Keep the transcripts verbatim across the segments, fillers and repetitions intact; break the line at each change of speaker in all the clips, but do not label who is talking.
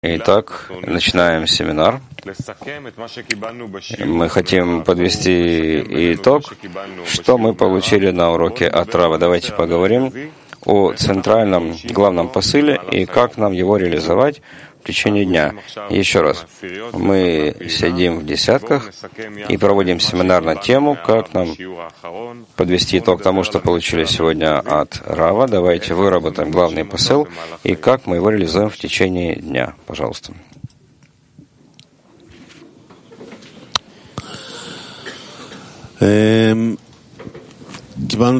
Итак, начинаем семинар. Мы хотим подвести итог, что мы получили на уроке от Рава. Давайте поговорим о центральном главном посыле и как нам его реализовать в течение дня. Еще раз, мы сидим в десятках и проводим семинар на тему, как нам подвести итог тому, что получили сегодня от Рава. Давайте выработаем главный посыл и как мы его реализуем в течение дня. Пожалуйста.
Мы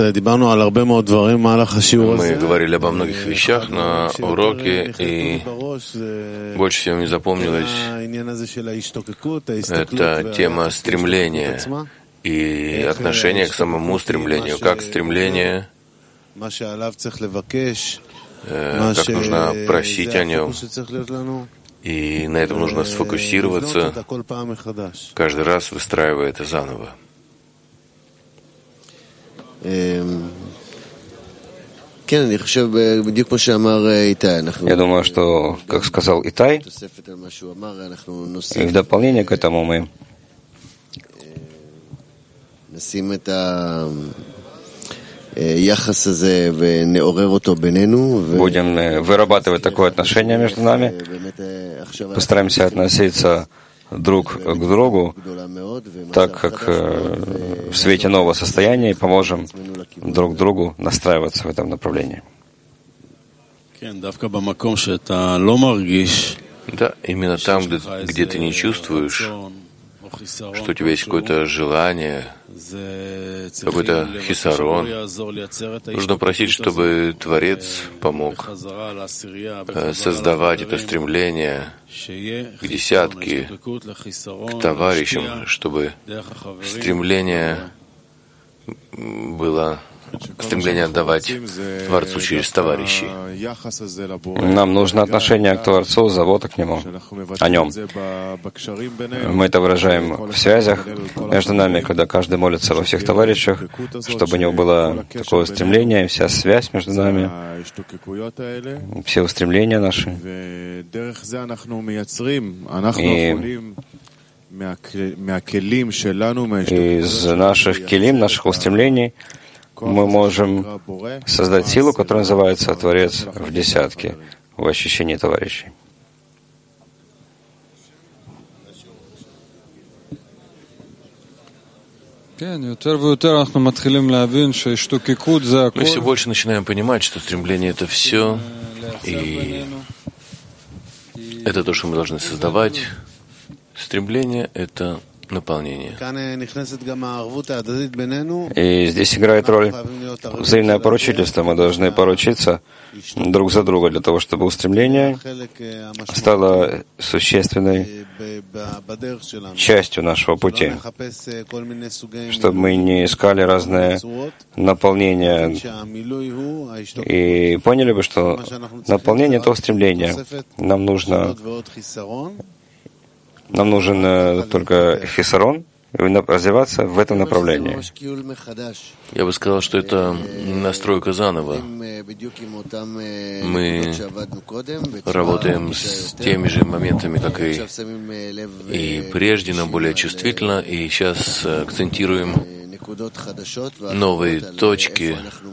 говорили обо многих вещах на уроке, и больше всего мне запомнилась эта тема стремления и отношения к самому стремлению, как стремление, как нужно просить о нем, и на этом нужно сфокусироваться, каждый раз выстраивая это заново.
Я думаю, что, как сказал Итай, и в дополнение к этому мы будем вырабатывать такое отношение между нами, постараемся относиться друг к другу, так как в свете нового состояния, и поможем друг другу настраиваться в этом направлении.
Да, именно там, где, где ты не чувствуешь, что у тебя есть какое-то желание, какой-то хисарон, нужно просить, чтобы Творец помог создавать это стремление к десятке, к товарищам, чтобы стремление было стремление отдавать Творцу через товарищей.
Нам нужно отношение к Творцу, забота к Нему, о Нем. Мы это выражаем в связях между нами, когда каждый молится во всех товарищах, чтобы у него было такое стремление, вся связь между нами, все устремления наши. И из наших келим, наших устремлений, мы можем создать силу, которая называется Творец в десятке, в ощущении товарищей.
Мы все больше начинаем понимать, что стремление — это все, и это то, что мы должны создавать. Стремление — это наполнение.
И здесь играет роль взаимное поручительство. Мы должны поручиться друг за друга для того, чтобы устремление стало существенной частью нашего пути, чтобы мы не искали разные наполнения и поняли бы, что наполнение — это устремление. Нам нужно Нам нужен э, только хисарон, и развиваться в этом направлении.
Я бы сказал, что это настройка заново. Мы работаем с теми же моментами, как и, и прежде, но более чувствительно, и сейчас акцентируем новые точки,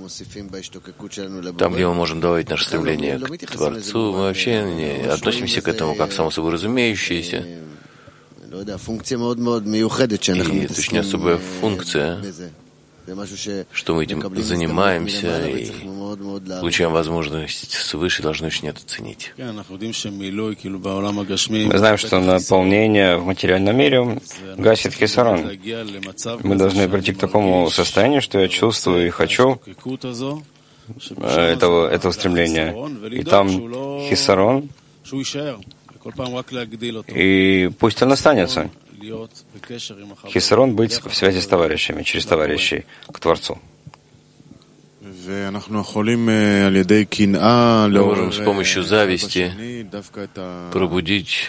там, где мы можем давать наше стремление к Творцу. Мы вообще не относимся к этому как само собой разумеющееся. И это очень особая функция, что мы этим занимаемся и получаем возможность свыше, должны очень это ценить.
Мы знаем, что наполнение в материальном мире гасит хисарон. Мы должны прийти к такому состоянию, что я чувствую и хочу этого, этого стремления. И там хисарон, и пусть он останется. Хисарон — быть в связи с товарищами, через товарищей, к Творцу.
Мы можем с помощью зависти пробудить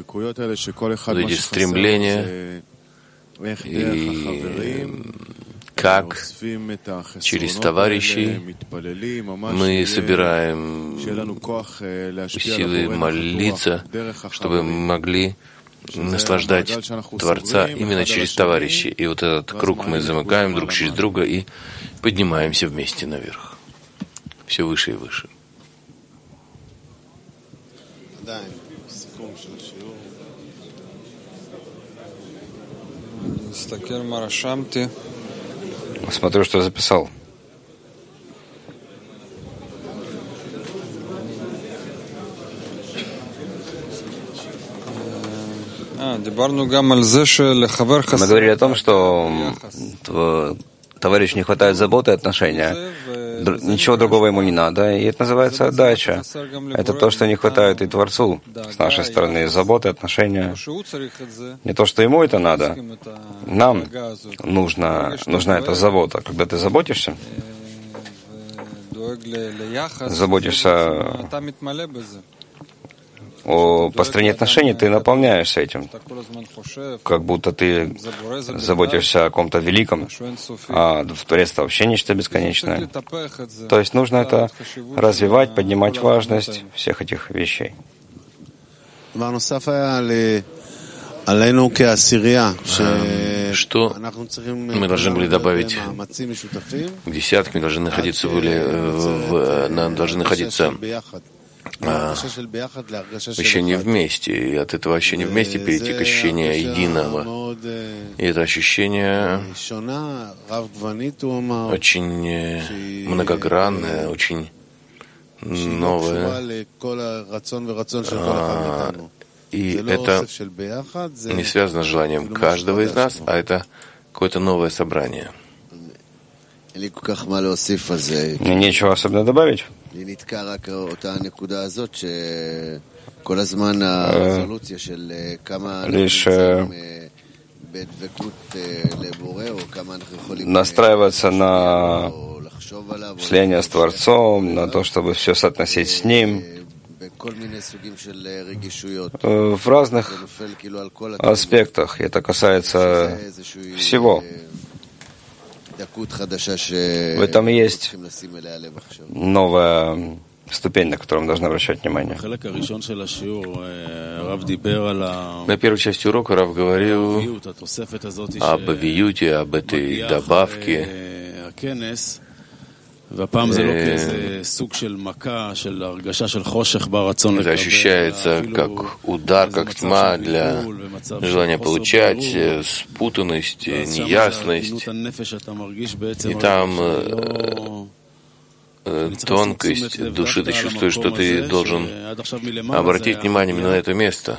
эти стремления и как через товарищей мы собираем силы молиться, чтобы мы могли наслаждать Творца именно через товарищей. И вот этот круг мы замыкаем друг через друга и поднимаемся вместе наверх. Все выше и выше.
Смотрю, что записал. Мы говорили о том, что товарищу не хватает заботы и отношения. Ничего другого ему не надо, и это называется отдача. Это то, что не хватает и Творцу с нашей стороны. Заботы, отношения. Не то, что ему это надо. Нам нужна, нужна эта забота. Когда ты заботишься, заботишься о построении отношений, ты наполняешься этим. Как будто ты заботишься о ком-то великом, а Творец — вообще нечто бесконечное. То есть нужно это развивать, поднимать важность всех этих вещей.
Что мы должны были добавить к десятке, мы должны находиться, были, в, в, должны находиться А, ощущение вместе, и от этого ощущения вместе перейти к ощущению единого. И это ощущение очень многогранное, очень новое. А, и это не связано с желанием каждого из нас, а это какое-то новое собрание.
Нечего особенно добавить. Лишь настраиваться на слияние с Творцом, на то, чтобы все соотносить с Ним в разных аспектах. И это касается всего. В этом есть новая ступень, на которую мы должны обращать внимание.
На первой части урока Рав говорил об виюте, об этой добавке. Это ощущается как удар, как тьма для желания получать, спутанность, неясность. И там э, тонкость души, ты чувствуешь, что ты должен обратить внимание именно на это место.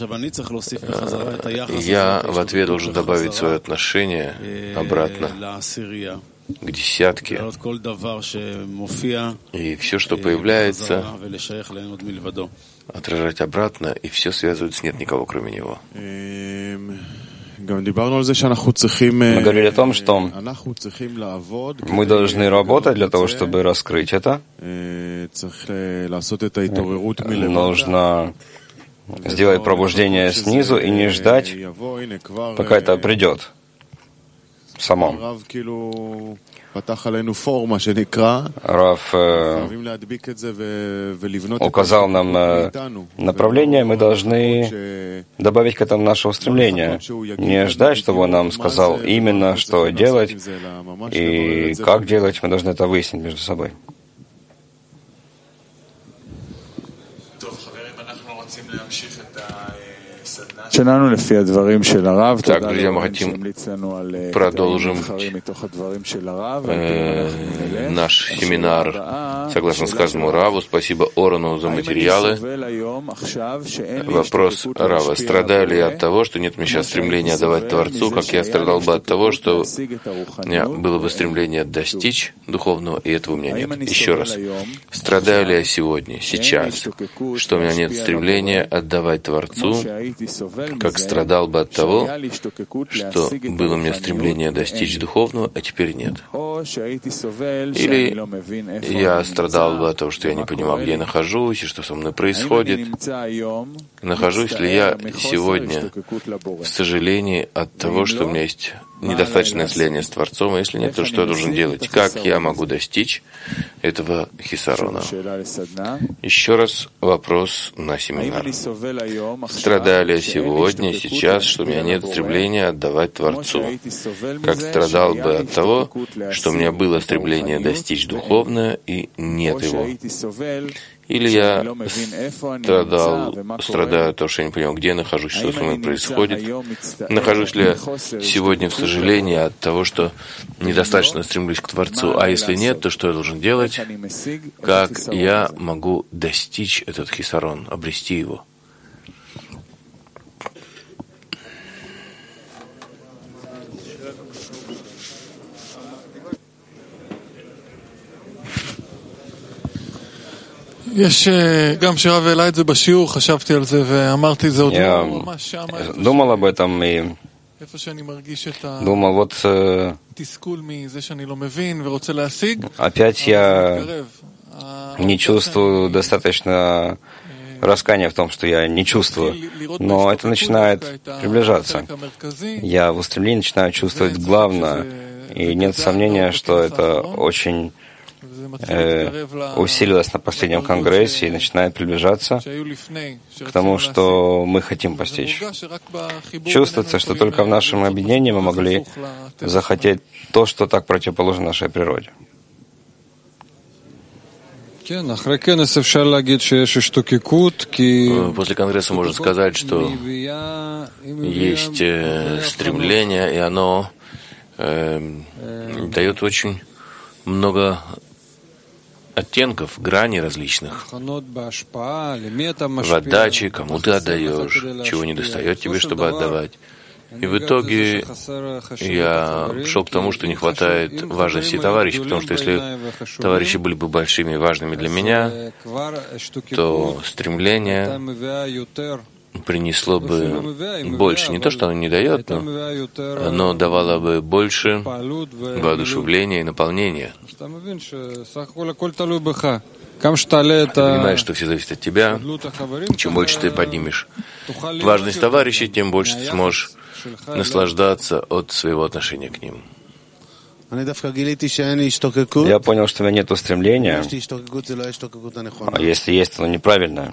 Я в ответ должен добавить свое отношение обратно к десятке, и все, что появляется, отражать обратно, и все связывается, нет никого, кроме него.
Мы говорили о том, что мы должны работать для того, чтобы раскрыть это. Нужно сделать пробуждение снизу и не ждать, пока это придет само. Рав э, указал нам э, направление, мы должны добавить к этому наше устремление. Не ждать, чтобы он нам сказал именно, что делать и как делать, мы должны это выяснить между собой.
Так, друзья, мы хотим продолжим э, наш семинар согласно сказанному Раву. Спасибо Орону за материалы. Вопрос Рава. Страдаю ли я от того, что нет у меня сейчас стремления отдавать Творцу, как я страдал бы от того, что у меня было бы стремление достичь духовного, и этого у меня нет? Еще раз. Страдаю ли я сегодня, сейчас, что у меня нет стремления отдавать Творцу, как страдал бы от того, что было у меня стремление достичь духовного, а теперь нет. Или я страдал бы от того, что я не понимал, где я нахожусь и что со мной происходит. Нахожусь ли я сегодня в сожалении от того, что у меня есть недостаточное слияние с Творцом, а если нет, то что я должен делать? Как я могу достичь этого хисарона? Еще раз вопрос на семинар. Страдаю ли я сегодня, сейчас, что у меня нет стремления отдавать Творцу? Как страдал бы от того, что у меня было стремление достичь духовное и нет его? Или я страдал, страдаю от того, что я не понимаю, где я нахожусь, что со мной происходит. Нахожусь ли я сегодня в сожалении от того, что недостаточно стремлюсь к Творцу, а если нет, то что я должен делать? Как я могу достичь этот хисарон, обрести его?
Я думал об этом и думал, вот э, опять я не чувствую достаточно раскаяния в том, что я не чувствую, но это начинает приближаться. Я в устремлении начинаю чувствовать главное, и нет сомнения, что это очень Э, усилилось на последнем конгрессе и начинает приближаться к тому, что мы хотим постичь. Чувствуется, что только в нашем объединении мы могли захотеть то, что так противоположно нашей природе.
После конгресса можно сказать, что есть стремление, и оно э, дает очень много оттенков, граней различных. В отдаче, кому ты отдаешь, чего не достает тебе, чтобы отдавать. И в итоге я пришел к тому, что не хватает важности товарищей, потому что если товарищи были бы большими и важными для меня, то стремление принесло бы больше. Не то, что оно не дает, но оно давало бы больше воодушевления и наполнения. Ты понимаешь, что все зависит от тебя. Чем больше ты поднимешь важность товарищей, тем больше ты сможешь наслаждаться от своего отношения к ним.
Я понял, что у меня нет устремления, а если есть, оно неправильное.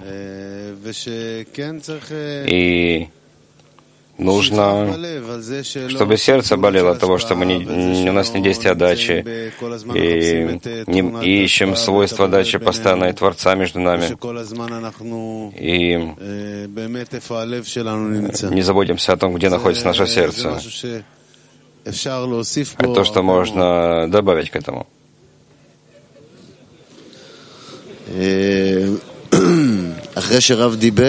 И нужно, чтобы сердце болело от того, что мы не, у нас не действие отдачи, и не и ищем свойства отдачи постоянно и Творца между нами, и не заботимся о том, где находится наше сердце. Это то, что можно добавить к этому.
После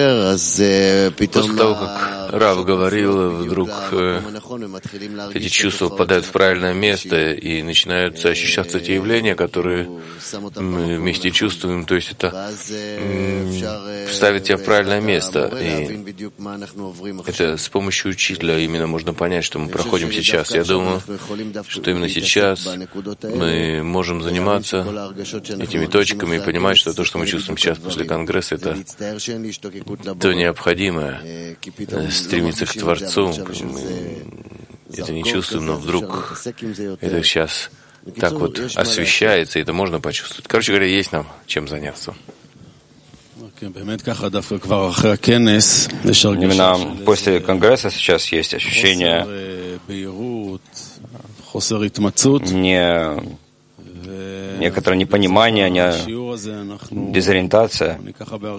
того, как Рав говорил, вдруг э, эти чувства попадают в правильное место и начинаются ощущаться те явления, которые мы вместе чувствуем. То есть это э, ставит тебя в правильное место. И это с помощью учителя именно можно понять, что мы проходим сейчас. Я думаю, что именно сейчас мы можем заниматься этими точками и понимать, что то, что мы чувствуем сейчас после конгресса, это то необходимое, стремиться к Творцу. Мы это не чувствуем, но вдруг это сейчас так вот освещается, и это можно почувствовать. Короче говоря, есть нам чем заняться.
Именно после конгресса сейчас есть ощущение не некоторое непонимание, не дезориентация.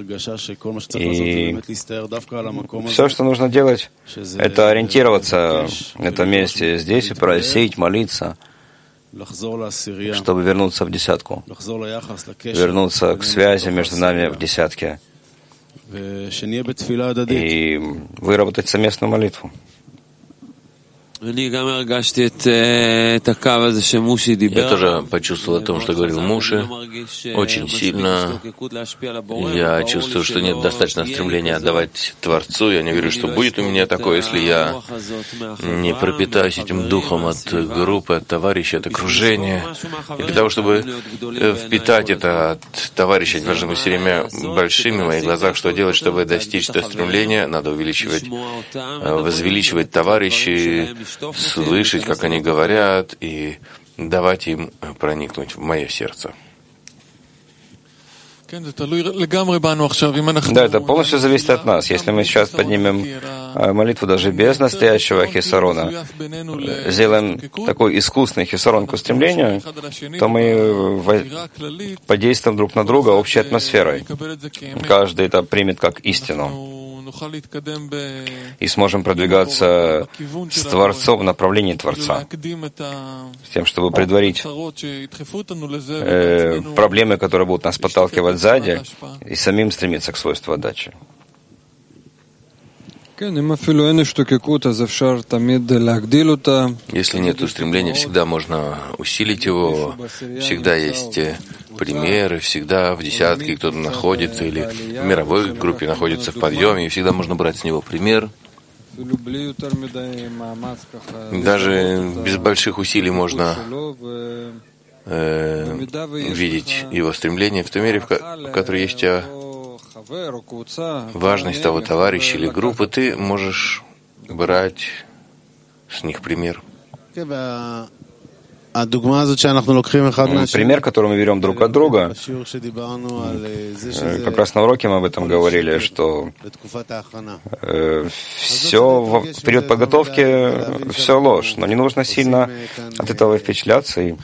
И все, что нужно делать, это ориентироваться в этом месте, здесь и просить, молиться, чтобы вернуться в десятку, вернуться к связи между нами в десятке и выработать совместную молитву.
Я тоже почувствовал о том, что говорил Муши, очень сильно. Я чувствую, что нет достаточно стремления отдавать Творцу. Я не верю, что будет у меня такое, если я не пропитаюсь этим духом от группы, от товарищей, от окружения. И для того, чтобы впитать это от товарищей, должны быть все время большими в моих глазах, что делать, чтобы достичь этого стремления. Надо увеличивать, возвеличивать товарищей, слышать, как они говорят, и давать им проникнуть в мое сердце.
Да, это полностью зависит от нас. Если мы сейчас поднимем молитву даже без настоящего хисарона, сделаем такой искусный хисарон к устремлению, то мы подействуем друг на друга общей атмосферой. Каждый это примет как истину. И сможем продвигаться с Творцом в направлении Творца, с тем, чтобы предварить э, проблемы, которые будут нас подталкивать сзади, и самим стремиться к свойству отдачи.
Если нет устремления, всегда можно усилить его, всегда есть примеры, всегда в десятке кто-то находится или в мировой группе находится в подъеме, и всегда можно брать с него пример. Даже без больших усилий можно э, видеть его стремление в той мере, в, ко- в которой есть а, важность того товарища или группы, ты можешь брать с них пример.
Пример, который мы берем друг от друга, как раз на уроке мы об этом говорили, что э, все в период подготовки все ложь, но не нужно сильно от этого впечатляться и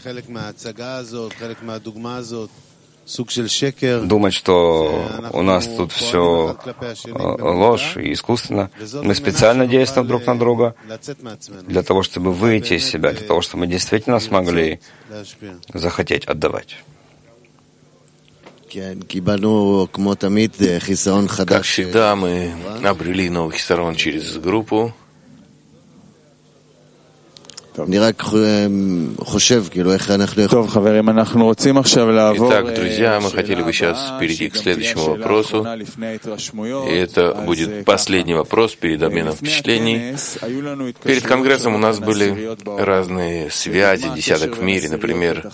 думать, что у нас тут все ложь и искусственно. Мы специально действуем друг на друга для того, чтобы выйти из себя, для того, чтобы мы действительно смогли захотеть отдавать.
Как всегда, мы обрели новый хисарон через группу. Итак, друзья, мы хотели бы сейчас перейти к следующему вопросу. И это будет последний вопрос перед обменом впечатлений. Перед Конгрессом у нас были разные связи, десяток в мире, например,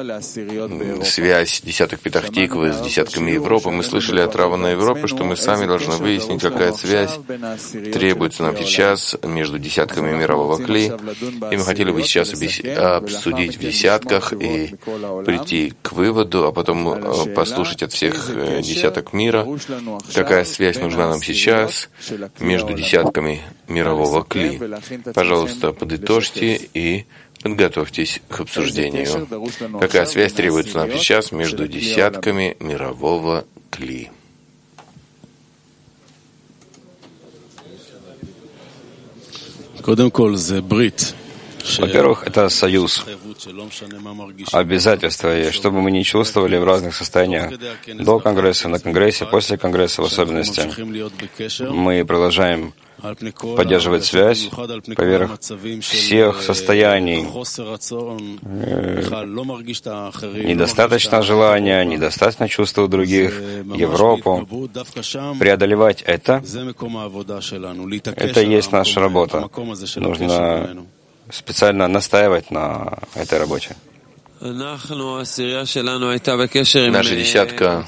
связь десяток Петах-Тиквы с десятками Европы. Мы слышали от Равана Европы, что мы сами должны выяснить, какая связь требуется нам сейчас между десятками мирового кли. И мы хотели бы сейчас обсудить в десятках и прийти к выводу, а потом послушать от всех десяток мира, какая связь нужна нам сейчас между десятками мирового кли. Пожалуйста, подытожьте и подготовьтесь к обсуждению. Какая связь требуется нам сейчас между десятками мирового кли?
Во-первых, это союз, обязательство, чтобы мы не чувствовали в разных состояниях до Конгресса, на Конгрессе, после Конгресса в особенности. Мы продолжаем поддерживать связь поверх всех состояний, недостаточно желания, недостаточно чувства у других, Европу. Преодолевать это, это и есть наша работа. Нужно специально настаивать на этой работе.
Наша десятка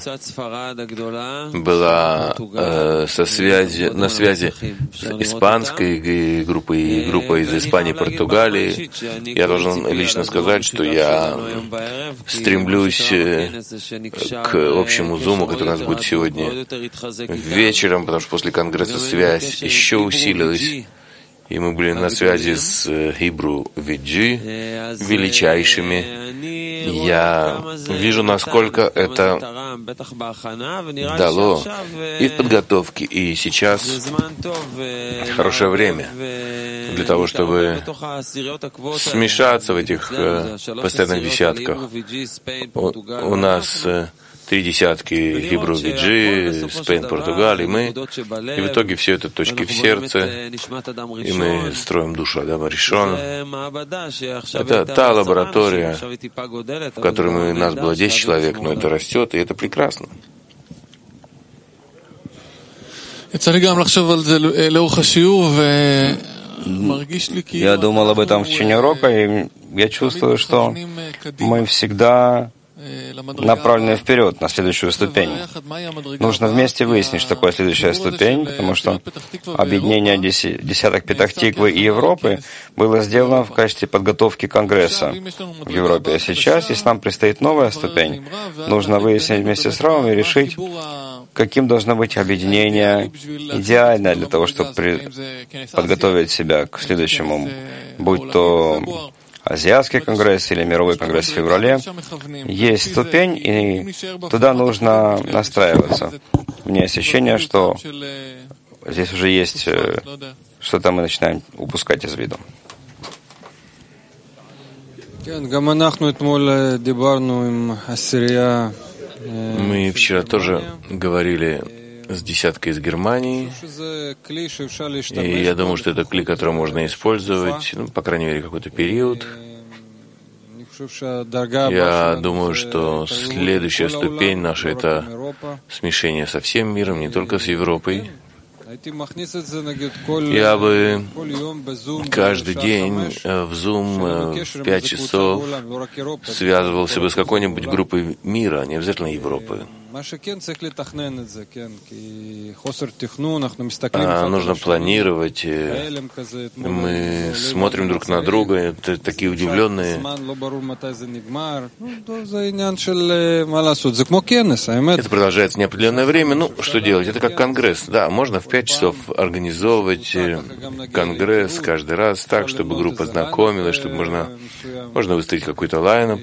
была э, со связи, на связи с испанской группой и группой из Испании и Португалии. Я должен лично сказать, что я стремлюсь к общему зуму, который у нас будет сегодня вечером, потому что после Конгресса связь еще усилилась. И мы были на связи с Hebrew ви джи, величайшими. Я вижу, насколько это дало и в подготовке, и сейчас хорошее время для того, чтобы смешаться в этих постоянных десятках. У, у нас три десятки Hebrew ви джи, Spain, Португалия, мы, и в итоге все это точки в сердце, и мы строим душу Адама Ришона. Это та лаборатория, в которой мы, нас было десять человек, но это растет, и это прекрасно.
Я думал об этом в течение урока, и я чувствую, что мы всегда направлены вперед, на следующую ступень. Нужно вместе выяснить, что такое следующая ступень, потому что объединение десяток Петах-Тиквы и Европы было сделано в качестве подготовки Конгресса в Европе. А сейчас, если нам предстоит новая ступень, нужно выяснить вместе с Равом и решить, каким должно быть объединение идеальное для того, чтобы при... подготовить себя к следующему, будь то Азиатский конгресс или Мировой конгресс в феврале. Есть ступень, и туда нужно настраиваться. У меня есть ощущение, что здесь уже есть что-то, мы начинаем упускать из виду.
Мы вчера тоже говорили с десяткой из Германии, и я думаю, что это клей, который можно использовать, ну, по крайней мере, какой-то период. Я думаю, что следующая ступень наша — это смешение со всем миром, не только с Европой. Я бы каждый день в Zoom в пять часов связывался бы с какой-нибудь группой мира, не обязательно Европы. А нужно планировать. Мы смотрим друг на друга, это такие удивленные. Это продолжается неопределенное время. Ну, что делать? Это как конгресс. Да, можно в пять часов организовывать конгресс каждый раз так, чтобы группа знакомилась, чтобы можно, можно выставить какой-то лайнап.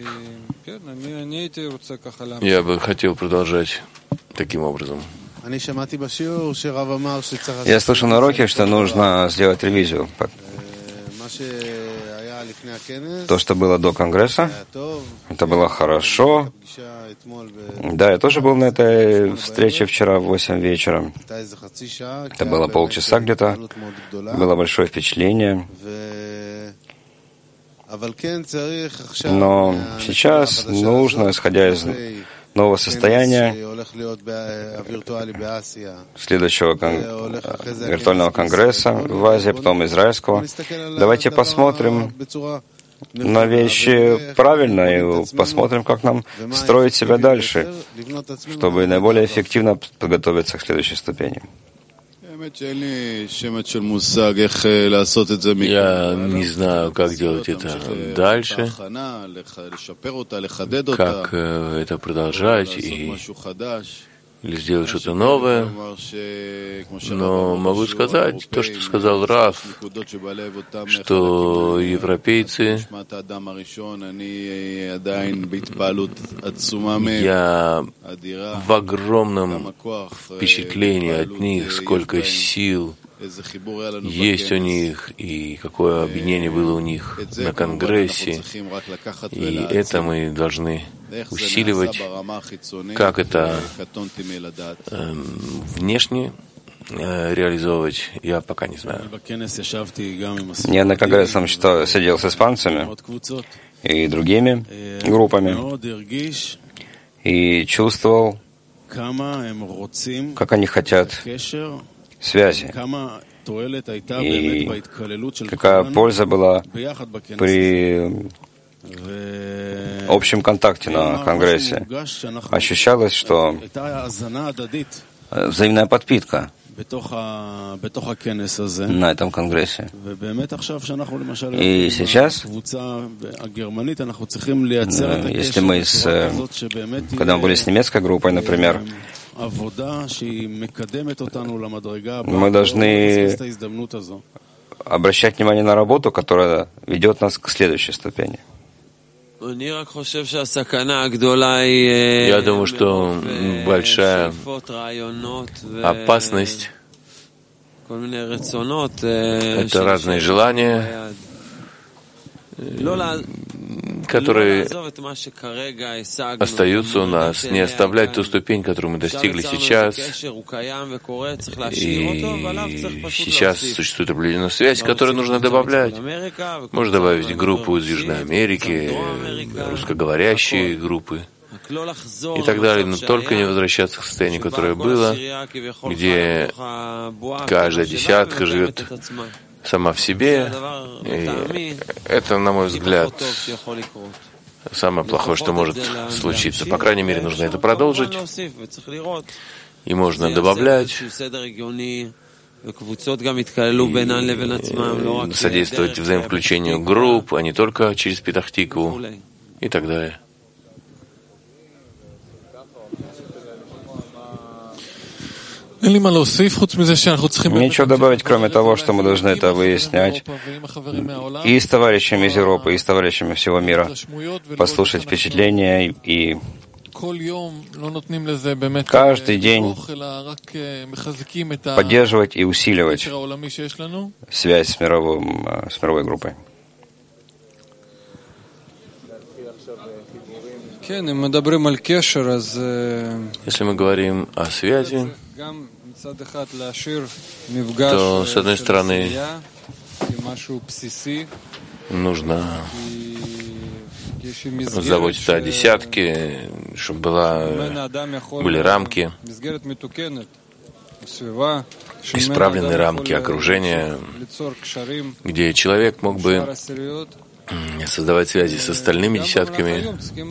Я бы хотел продолжать таким образом.
Я слышал на уроке, что нужно сделать ревизию. То, что было до Конгресса, это было хорошо. Да, я тоже был на этой встрече вчера в восемь вечера. Это было полчаса где-то. Было большое впечатление. Но сейчас нужно, исходя из нового состояния следующего кон- виртуального конгресса в Азии, потом израильского, давайте посмотрим на вещи правильно и посмотрим, как нам строить себя дальше, чтобы наиболее эффективно подготовиться к следующей ступени.
Я не знаю, как делать это дальше, как это продолжать и или сделать что-то новое, но могу сказать то, что сказал Рав, что европейцы, я в огромном впечатлении от них, сколько сил есть у них, и какое объединение было у них на Конгрессе, и это мы должны усиливать, как это э, внешне э, реализовывать, я пока не знаю.
Я на Конгрессе сидел с испанцами и другими группами и чувствовал, как они хотят связи, и какая польза была при общем контакте на Конгрессе. Ощущалось, что взаимная подпитка на этом Конгрессе. И сейчас, если мы с, когда мы были с немецкой группой, например, мы должны обращать внимание на работу, которая ведет нас к следующей ступени.
Я думаю, что большая опасность — это разные желания, которые остаются у нас, не оставлять ту ступень, которую мы достигли сейчас. И сейчас существует определенная связь, которую нужно добавлять. Можно добавить группу из Южной Америки, русскоговорящие группы и так далее, но только не возвращаться к состоянию, которое было, где каждая десятка живет сама в себе. И это, на мой взгляд, самое плохое, что может случиться. По крайней мере, нужно это продолжить. И можно добавлять, и содействовать взаимовключению групп, а не только через Петах Тикву и так далее.
Нечего добавить, кроме того, что мы должны это выяснять и с товарищами из Европы, и с товарищами всего мира, послушать впечатления и каждый день поддерживать и усиливать связь с, мировым, с мировой группой.
Если мы говорим о связи, то, с одной стороны, нужно заботиться о десятке, чтобы была, были рамки, исправленные рамки окружения, где человек мог бы создавать связи с остальными десятками.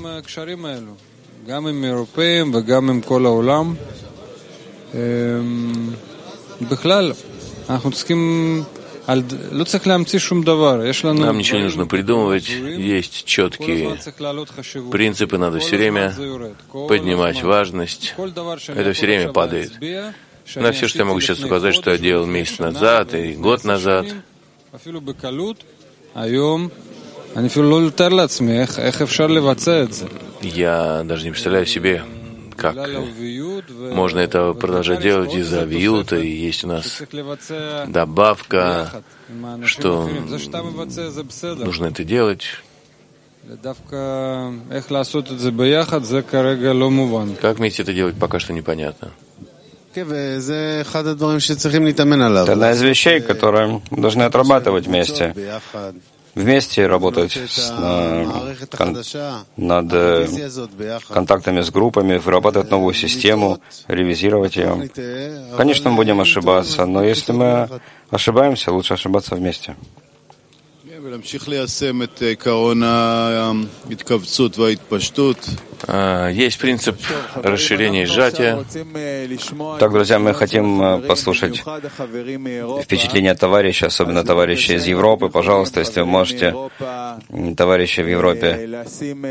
Нам ничего не нужно придумывать, есть четкие принципы, надо все время поднимать важность. Это все время падает. На все, что я могу сейчас указать, что я делал месяц назад и год назад, я даже не представляю себе, как можно это продолжать делать из-за виюта, и есть у нас добавка, что нужно это делать. Как вместе это делать, пока что непонятно.
Это одна из вещей, которые мы должны отрабатывать вместе. Вместе работать с, на, кон, над контактами с группами, вырабатывать новую систему, ревизировать ее. Конечно, мы будем ошибаться, но если мы ошибаемся, лучше ошибаться вместе.
Есть принцип расширения и сжатия.
Так, друзья, мы хотим послушать впечатления товарищей, особенно товарищей из Европы. Пожалуйста, если вы можете, товарищи в Европе,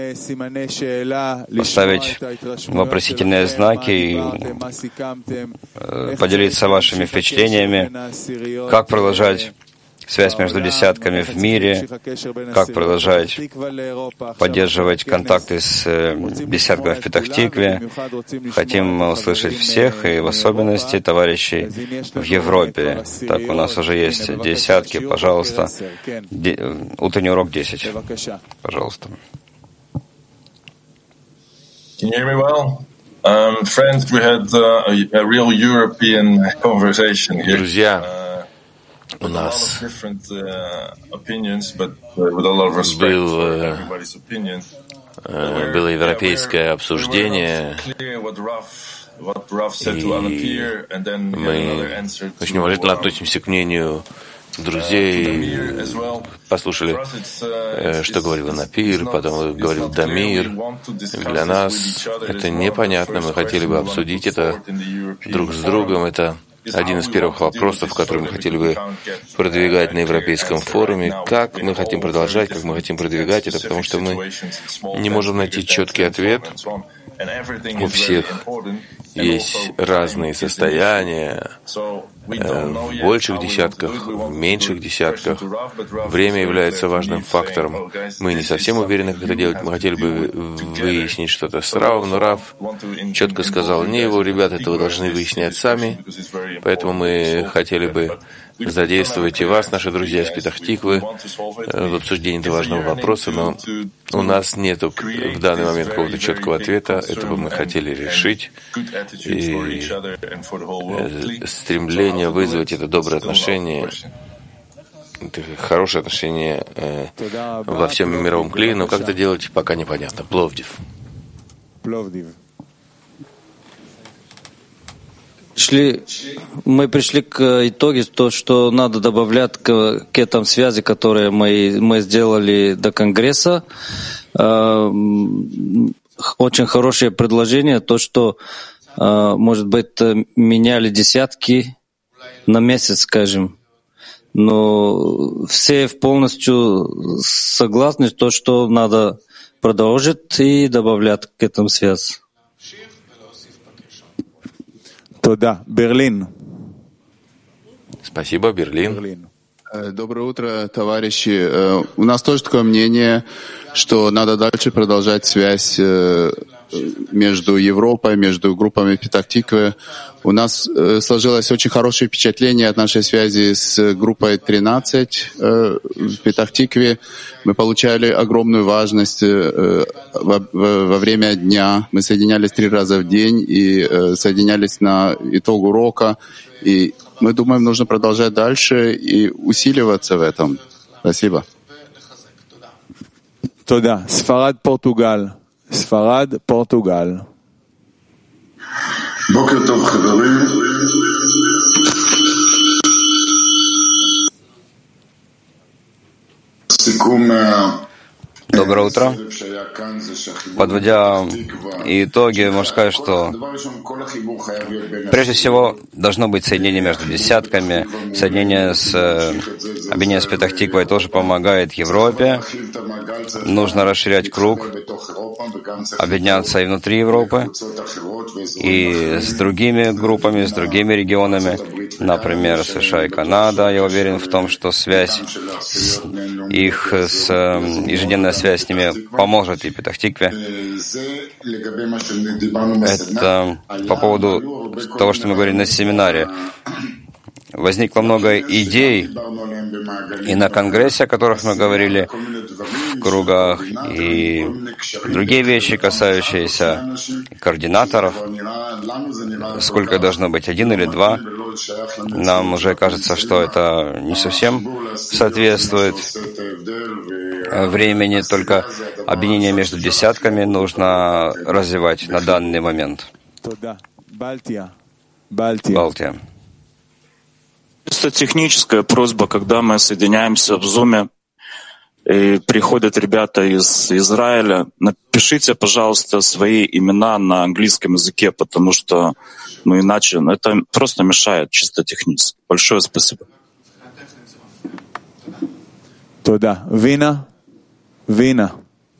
поставить вопросительные знаки и поделиться вашими впечатлениями, как продолжать связь между десятками в мире, как продолжать поддерживать контакты с десятками в Петах Тикве. Хотим услышать всех, и в особенности товарищей в Европе. Так, у нас уже есть десятки, пожалуйста. Де... Утренний урок десять. Пожалуйста.
Can you hear me well? Um, friends, we had uh, a, a real European conversation here.
Друзья, у нас был, было европейское обсуждение, и мы очень уважительно относимся к мнению друзей, послушали, что говорил Напир, потом говорил Дамир. Для нас это непонятно, мы хотели бы обсудить это друг с другом, это один из первых вопросов, который мы хотели бы продвигать на Европейском форуме. Как мы хотим продолжать, как мы хотим продвигать это, потому что мы не можем найти четкий ответ. У всех есть разные состояния, в больших десятках, в меньших десятках. Время является важным фактором. Мы не совсем уверены, как это делать. Мы хотели бы выяснить что-то с Равом, но Рав четко сказал, не его, ребята, это вы должны выяснять сами. Поэтому мы хотели бы задействовать и вас, наши друзья из Петах Тиквы, в обсуждении этого важного вопроса, но у нас нет в данный момент какого-то четкого ответа. Это бы мы хотели решить. И стремление вызвать это доброе отношение, это хорошее отношение э, во всем мировом клее, но как это делать, пока непонятно. Пловдив.
Шли, мы пришли к итогу, то, что надо добавлять к, к этим связи, которые мы, мы сделали до Конгресса, очень хорошее предложение, то, что, может быть, меняли десятки на месяц, скажем. Но все полностью согласны, то, что надо продолжить и добавлять к этому связь.
Тода. Берлин.
Спасибо, Берлин.
Доброе утро, товарищи. У нас тоже такое мнение, что надо дальше продолжать связь между Европой, между группами Петах-Тиквы. У нас сложилось очень хорошее впечатление от нашей связи с группой тринадцать в Петах-Тикве. Мы получали огромную важность во, во время дня. Мы соединялись три раза в день и соединялись на итог урока. И мы думаем, нужно продолжать дальше и усиливаться в этом. Спасибо.
Тода. Сфарад, Португал. ספרד, פורטוגל.
בוקר טוב חברים. סיכום
Доброе утро. Подводя итоги, можно сказать, что прежде всего должно быть соединение между десятками. Соединение с объединение с Петах-Тиквой тоже помогает Европе. Нужно расширять круг, объединяться и внутри Европы, и с другими группами, с другими регионами, например, США и Канада. Я уверен в том, что связь, их с, ежедневная связь с ними поможет и Петах-Тикве. Это по поводу того, что мы говорили на семинаре. Возникло много идей и на конгрессе, о которых мы говорили в кругах, и другие вещи, касающиеся координаторов. Сколько должно быть, один или два? Нам уже кажется, что это не совсем соответствует времени, только объединение между десятками нужно развивать на данный момент. Балтия.
Чисто техническая просьба, когда мы соединяемся в Zoom, и приходят ребята из Израиля, напишите, пожалуйста, свои имена на английском языке, потому что, ну, иначе ну, это просто мешает чисто технически. Большое спасибо.
Тода. Вина. Вина.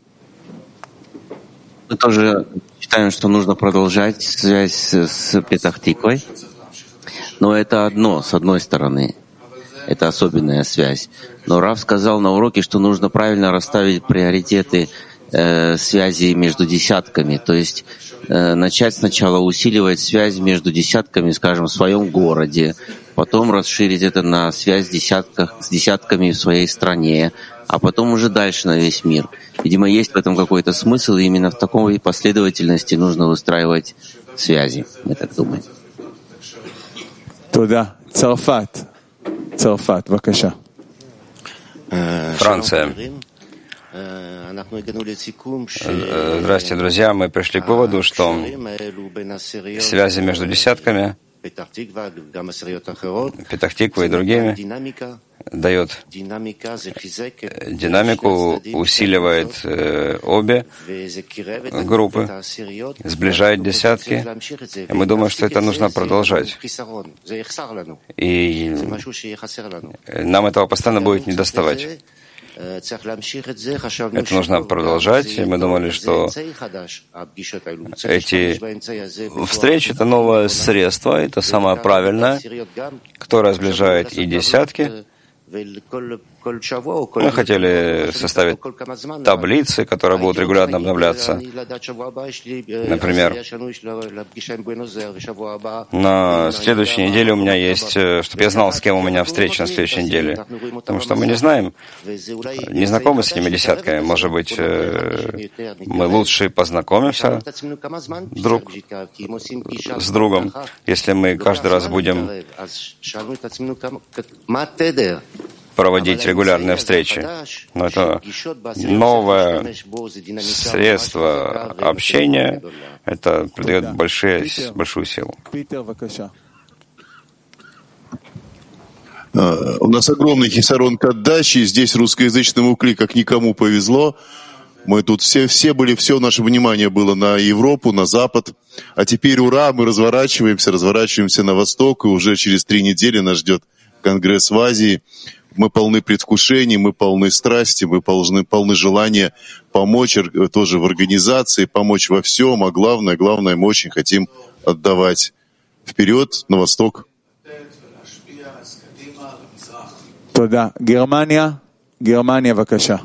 Мы тоже считаем, что нужно продолжать связь с Петах-Тиквой. Но это одно, с одной стороны. Это особенная связь. Но Рав сказал на уроке, что нужно правильно расставить приоритеты э, связи между десятками. То есть э, начать сначала усиливать связь между десятками, скажем, в своем городе, потом расширить это на связь с, десятках, с десятками в своей стране, а потом уже дальше на весь мир. Видимо, есть в этом какой-то смысл, и именно в такой последовательности нужно выстраивать связи, мы так думаем.
Тода. Царфат. Царфат, бакаша.
Франция. Здравствуйте, друзья. Мы пришли к выводу, что связи между десятками, Петах-Тиква и другими, дает динамику, усиливает э, обе группы, сближает десятки. И мы думаем, что это нужно продолжать. И нам этого постоянно будет недоставать. Это нужно продолжать. И мы думали, что эти встречи — это новое средство, это самое правильное, которое сближает и десятки. Мы хотели составить таблицы, которые будут регулярно обновляться. Например, на следующей неделе у меня есть, чтобы я знал, с кем у меня встреча на следующей неделе. Потому что мы не знаем, не знакомы с этими десятками. Может быть, мы лучше познакомимся друг с другом, если мы каждый раз будем проводить регулярные встречи. Но это новое средство общения, это придает большие, большую силу.
У нас огромный хисарон к отдаче, здесь русскоязычному кли как никому повезло. Мы тут все, все были, все наше внимание было на Европу, на Запад. А теперь, ура, мы разворачиваемся, разворачиваемся на Восток, и уже через три недели нас ждет Конгресс в Азии. Мы полны предвкушений, мы полны страсти, мы полны, полны желания помочь тоже в организации, помочь во всем, а главное, главное, мы очень хотим отдавать вперед, на Восток.
Тода. Германия. Германия, бакаша.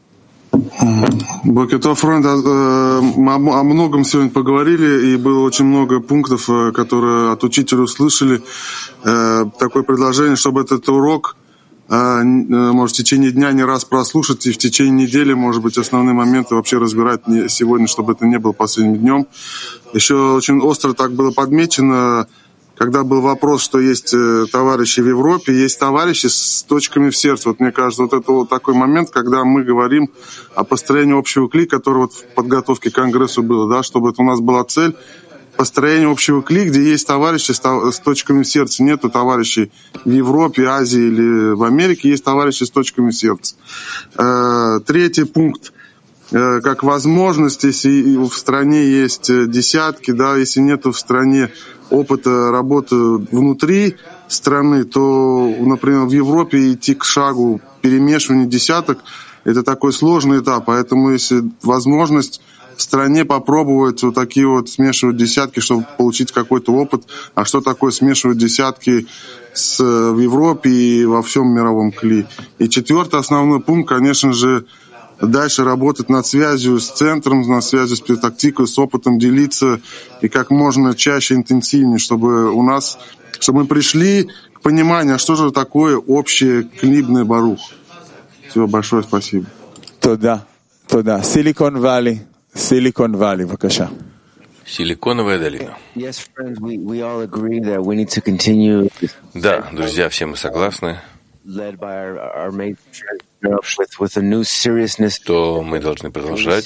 Бокетов фронт, мы о многом сегодня поговорили, и было очень много пунктов, которые от учителя услышали. Такое предложение, чтобы этот урок, может, в течение дня не раз прослушать, и в течение недели, может быть, основные моменты вообще разбирать не сегодня, чтобы это не было последним днем. Еще очень остро так было подмечено, когда был вопрос, что есть товарищи в Европе, есть товарищи с точками в сердце. Вот мне кажется, вот это вот такой момент, когда мы говорим о построении общего кли, который вот в подготовке к Конгрессу было, да, чтобы это у нас была цель построения общего кли, где есть товарищи с, с точками в сердце. Нету товарищей в Европе, Азии или в Америке, есть товарищи с точками в сердце. Э, третий пункт. Как возможность, если в стране есть десятки, да, если нет в стране опыта работы внутри страны, то, например, в Европе идти к шагу перемешивания десяток – это такой сложный этап. Поэтому, если возможность в стране попробовать вот такие вот смешивать десятки, чтобы получить какой-то опыт, а что такое смешивать десятки с, в Европе и во всем мировом кли. И четвертый основной пункт, конечно же, дальше работать над связью с центром, над связью с педагогикой, с опытом делиться и как можно чаще, интенсивнее, чтобы у нас, чтобы мы пришли к пониманию, а что же такое общее клибный барух. Всего большое спасибо.
Тода. Тода. Силикон Валли. Силикон Валли, бакаша.
Силиконовая долина. Да, друзья, все мы согласны, что мы должны продолжать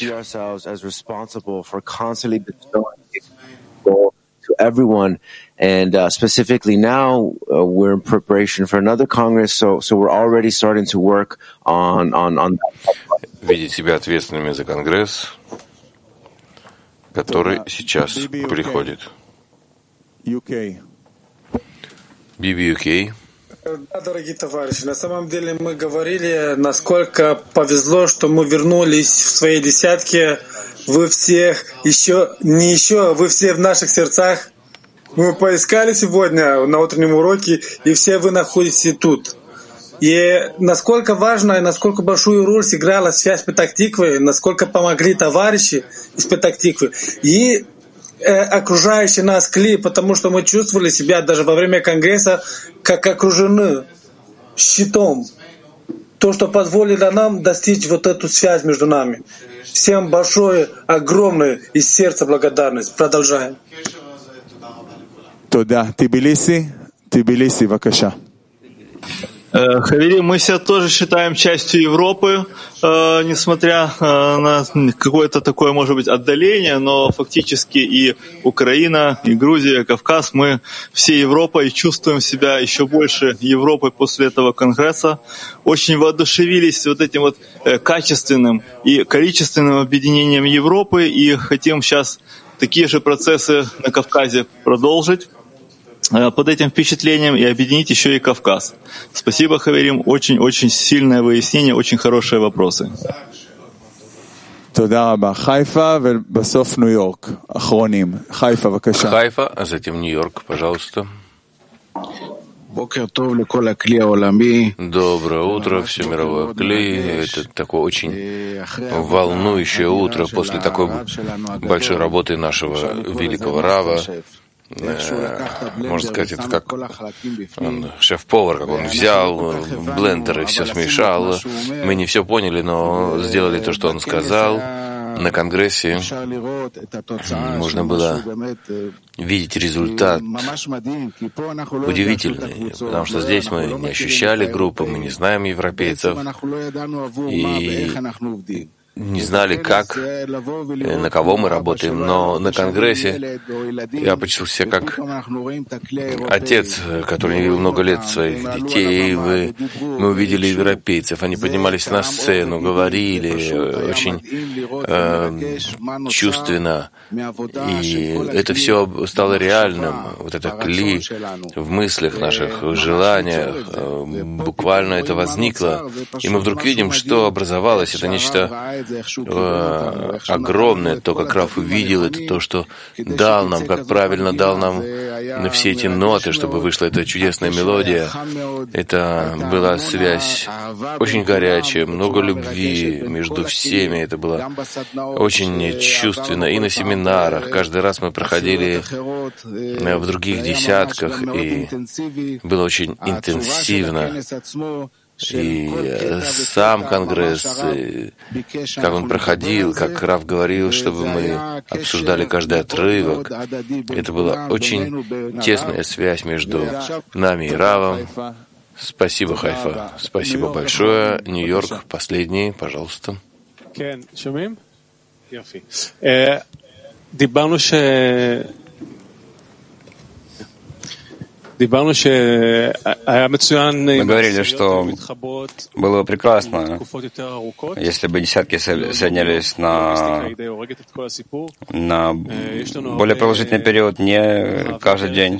everyone, and uh, specifically now uh, we're in preparation for another Congress, so so we're already starting to work on on on.
Видеть себя ответственными за Конгресс, который сейчас приходит.
ю кей.
би би ю кей.
Да, дорогие товарищи, на самом деле мы говорили, насколько повезло, что мы вернулись в свои десятки. Вы всех еще, не еще, вы все в наших сердцах. Мы поискали сегодня на утреннем уроке, и все вы находитесь тут. И насколько важно и насколько большую роль сыграла связь Петах-Тиквы, насколько помогли товарищи из Петах-Тиквы и э, окружающие нас кли, потому что мы чувствовали себя даже во время Конгресса как окружены щитом. То, что позволило нам достичь вот эту связь между нами. Всем большое, огромное из сердца благодарность. Продолжаем.
Тода. Тбилиси. Тбилиси, бакаша.
Хаверим, мы себя тоже считаем частью Европы, э, несмотря э, на какое-то такое, может быть, отдаление, но фактически и Украина, и Грузия, и Кавказ, мы все Европа и чувствуем себя еще больше Европой после этого Конгресса. Очень воодушевились вот этим вот э, качественным и количественным объединением Европы и хотим сейчас такие же процессы на Кавказе продолжить под этим впечатлением и объединить еще и Кавказ. Спасибо, Хаверим. Очень-очень сильное выяснение, очень хорошие вопросы.
Хайфа,
Хайфа, а затем Нью-Йорк, пожалуйста. Доброе утро, все мировое кли. Это такое очень волнующее утро после такой большой работы нашего великого Рава. Можно сказать, это как он, шеф-повар, как он взял блендер и все смешал. Мы не все поняли, но сделали то, что он сказал. На Конгрессе можно было видеть результат удивительный, потому что здесь мы не ощущали группы, мы не знаем европейцев. И не знали, как, на кого мы работаем, но на Конгрессе я почувствовал себя как отец, который не видел много лет своих детей. Мы, мы увидели европейцев, они поднимались на сцену, говорили очень э, чувственно, и это все стало реальным. Вот это кли в мыслях наших, в желаниях, буквально это возникло, и мы вдруг видим, что образовалось. Это нечто э, огромное, то, как Рав увидел, это то, что дал нам, как правильно дал нам на все эти ноты, чтобы вышла эта чудесная мелодия. Это была связь очень горячая, много любви между всеми. Это было очень чувственно. И на семинарах каждый раз мы проходили в других десятках, и было очень интенсивно. И сам Конгресс, как он проходил, как Рав говорил, чтобы мы обсуждали каждый отрывок. Это была очень тесная связь между нами и Равом. Спасибо, Хайфа. Спасибо большое. Нью-Йорк, последний, пожалуйста.
Мы говорили, что было бы прекрасно, если бы десятки соединялись на, на более продолжительный период, не каждый день.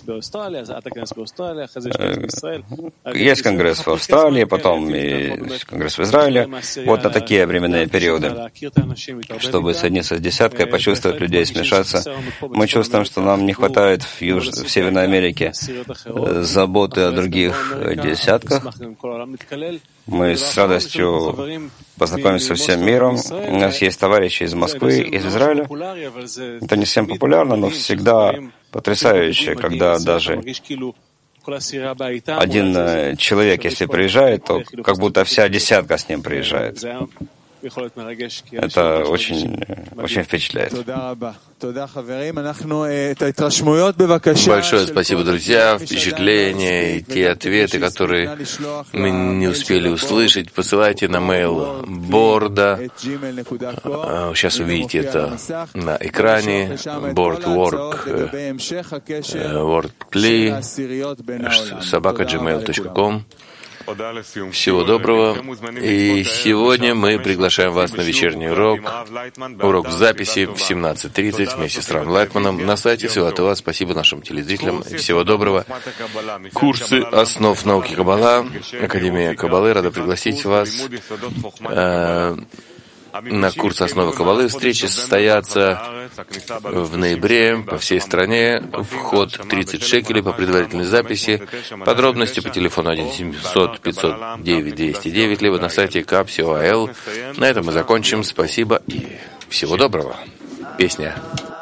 Есть конгресс в Австралии, потом и конгресс в Израиле. Вот на такие временные периоды, чтобы соединиться с десяткой, почувствовать людей, смешаться. Мы чувствуем, что нам не хватает в, Юж... в Северной Америке заботы о других десятках. Мы с радостью познакомимся со всем миром. У нас есть товарищи из Москвы, из Израиля. Это не всем популярно, но всегда потрясающе, когда даже один человек, если приезжает, то как будто вся десятка с ним приезжает. Это очень, очень впечатляет.
Большое спасибо, друзья. Впечатления и те ответы, которые мы не успели услышать, посылайте на mail борда. Сейчас увидите это на экране. Boardwork, wordply, собака джи мейл точка ком. Всего доброго. И сегодня мы приглашаем вас на вечерний урок, урок в записи в семнадцать тридцать вместе с Равом Лайтманом на сайте Силатова. Спасибо нашим телезрителям. Всего доброго. Курсы основ науки Каббала, Академия Каббалы. Рада пригласить вас э, на курс основы Каббалы. Встречи состоятся в ноябре по всей стране. Вход тридцать шекелей по предварительной записи. Подробности по телефону один семьсот пятьсот девять двести девять, либо на сайте капси.оал. На этом мы закончим. Спасибо и всего доброго. Песня.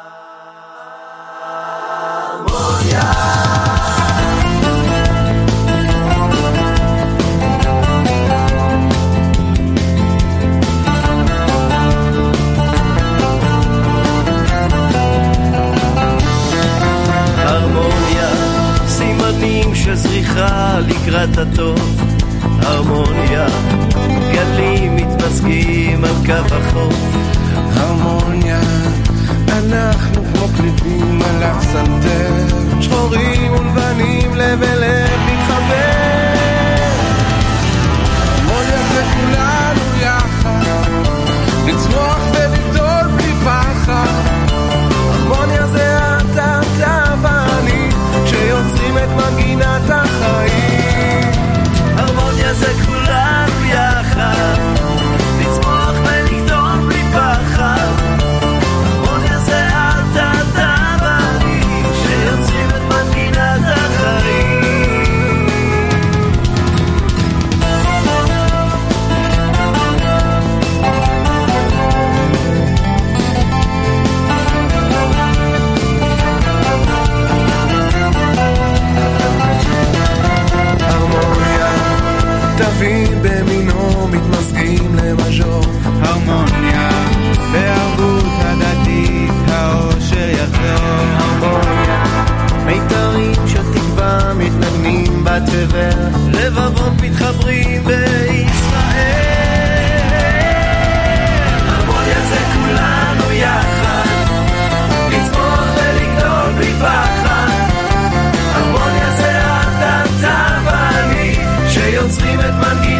שזריחה לקראת הטוב, הרמוניה, גלים מתמזגים על קו החוף, הרמוניה, אנחנו כמו קליפים על הפסנתר, שחורים ולבנים לב אל לב מתחבר, הרמוניה זה כולנו יחד, לצמוח ולגדול בלי פחד, הרמוניה זה אתה, אתה ואני, שיוצרים את מנגינת החיים. הרמוניה זה כולנו יחד, לצמוח ולגדול בלי פחד. הרמוניה זה אתה, אתה ואני, שיוצרים את מנגינת החיים. תווים במינו מתמזגים למז'ור, הרמוניה בערבות הדדית האושר יחזור, הרמוניה מיתרים של תקווה מתנגנים בתבל, לבבות מתחברים בישראל, ויוצרים את מנגינת